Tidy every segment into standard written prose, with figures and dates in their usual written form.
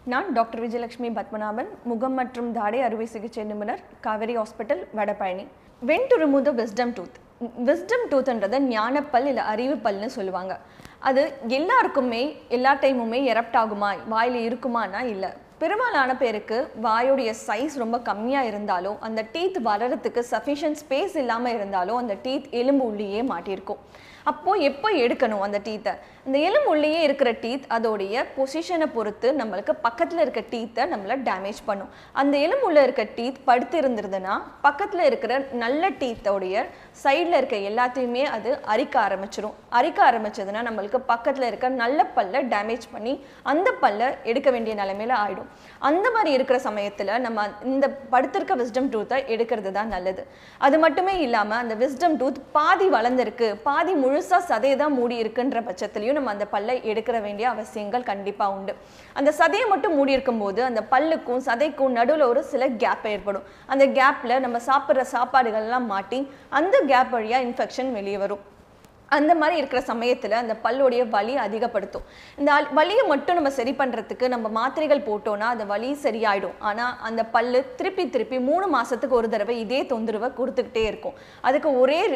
நான் டாக்டர் விஜயலட்சுமி பத்மநாபன், முகம் மற்றும் தாடை அறுவை சிகிச்சை நிபுணர், Kaveri hospital, Vadapalani. When to remove the wisdom tooth? Wisdom toothன்றது ஞானப்பல் இல்லை அறிவு பல்னு சொல்லுவாங்க. அது எல்லாருக்குமே எல்லா டைமுமே எரப்ட் ஆகுமா, வாயில் இருக்குமானா இல்லை. பெரும்பாலான பேருக்கு வாயோடைய சைஸ் ரொம்ப கம்மியாக இருந்தாலும் அந்த டீத் வளரத்துக்கு சஃபிஷியன்ட் ஸ்பேஸ் இல்லாமல் இருந்தாலும் அந்த டீத் எலும்பு உள்ளேயே மாட்டியிருக்கும். அப்போது எப்போ எடுக்கணும் அந்த டீத்தை? இந்த எலும்பு உள்ளேயே இருக்கிற டீத் அதோடைய பொசிஷனை பொறுத்து நம்மளுக்கு பக்கத்தில் இருக்க டீத்தை நம்மளை டேமேஜ் பண்ணும். அந்த எலும்பு உள்ளே இருக்க டீத் படுத்து இருந்ததுன்னா பக்கத்தில் இருக்கிற நல்ல டீத்தோடைய சைடில் இருக்க எல்லாத்தையுமே அது அரிக்க ஆரம்பிச்சிடும். அரிக்க ஆரம்பிச்சதுன்னா நம்மளுக்கு பக்கத்தில் இருக்க நல்ல பல்லை டேமேஜ் பண்ணி அந்த பல்லை எடுக்க வேண்டிய நிலைமையில ஆகிடும். அந்த மாதிரி இருக்கிற சமயத்தில் நம்ம இந்த படுத்திருக்க விஸ்டம் டூத்தை எடுக்கிறது தான் நல்லது. அது மட்டுமே இல்லாமல் அந்த விஸ்டம் டூத் பாதி வளர்ந்துருக்கு, பாதி முழுசாக சதையை தான் மூடி இருக்குன்ற பட்சத்துலையும் நம்ம அந்த பல்லை எடுக்கிற வேண்டிய அவசியங்கள் கண்டிப்பாக உண்டு. அந்த சதையை மட்டும் மூடி இருக்கும்போது அந்த பல்லுக்கும் சதைக்கும் நடுவில் ஒரு சில கேப் ஏற்படும். அந்த கேப்பில் நம்ம சாப்பிட்ற சாப்பாடுகள்லாம் மாட்டி அந்த கேப் வழியாக இன்ஃபெக்ஷன் வெளியே வரும். அந்த மாதிரி இருக்கிற சமயத்தில் அந்த பல்லுடைய வலி அதிகப்படுத்தும். இந்த வலியை மட்டும் நம்ம சரி பண்ணுறதுக்கு நம்ம மாத்திரைகள் போட்டோன்னா அந்த வலி சரியாயிடும். ஆனால் அந்த பல்லு திருப்பி 3 மாதத்துக்கு ஒரு தடவை இதே தொந்தரவை கொடுத்துக்கிட்டே இருக்கும். அதுக்கு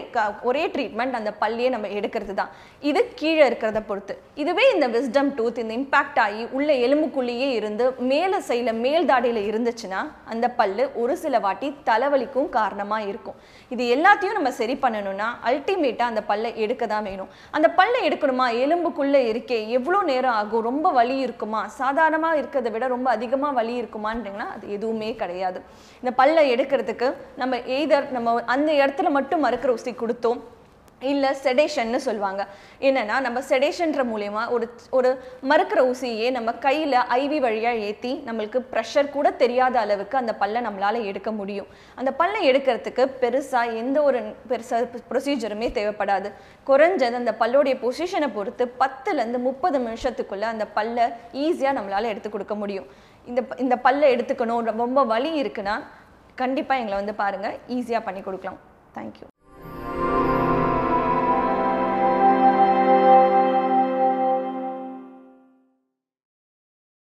ஒரே ட்ரீட்மெண்ட் அந்த பல்லையே நம்ம எடுக்கிறது தான். இது கீழே இருக்கிறத பொறுத்து. இதுவே இந்த விஸ்டம் டூத் இந்த இம்பேக்ட் ஆகி உள்ள எலும்புக்குள்ளேயே இருந்து மேலே சைடில் மேல் தாடையில் இருந்துச்சுன்னா அந்த பல்லு ஒரு சில வாட்டி தலைவலிக்கும் காரணமாக இருக்கும். இது எல்லாத்தையும் நம்ம சரி பண்ணணும்னா அல்டிமேட்டாக அந்த பல்லை எடுக்க தான் வேணும். அந்த பல்லை எடுக்கணுமா, எலும்புக்குள்ளே இருக்கே எவ்வளோ நேரம் ஆகும், ரொம்ப வலி இருக்குமா, சாதாரணமாக இருக்கிறத விட ரொம்ப அதிகமாக வலி இருக்குமான்றீங்கன்னா அது எதுவுமே கிடையாது. இந்த பல்லை எடுக்கிறதுக்கு நம்ம நம்ம அந்த இடத்துல மட்டும் மறுக்கிற ஊசி கொடுத்தோம் இல்லை செடேஷன்னு சொல்லுவாங்க. என்னென்னா நம்ம செடேஷன்ற மூலயமா ஒரு மறுக்கிற ஊசியே நம்ம கையில் ஐவி வழியாக ஏற்றி நம்மளுக்கு ப்ரெஷர் கூட தெரியாத அளவுக்கு அந்த பல்லை நம்மளால் எடுக்க முடியும். அந்த பல்லை எடுக்கிறதுக்கு பெருசாக எந்த ஒரு ப்ரொசீஜருமே தேவைப்படாது. குறைஞ்சது அந்த பல்லோடைய பொசிஷனை பொறுத்து 10லேருந்து 30 நிமிஷத்துக்குள்ளே அந்த பல்லை ஈஸியாக நம்மளால் எடுத்து கொடுக்க முடியும். இந்த பல்லை எடுத்துக்கணும், ரொம்ப வலி இருக்குன்னா கண்டிப்பாக எங்களை பாருங்கள், ஈஸியாக பண்ணி கொடுக்கலாம். தேங்க்யூ.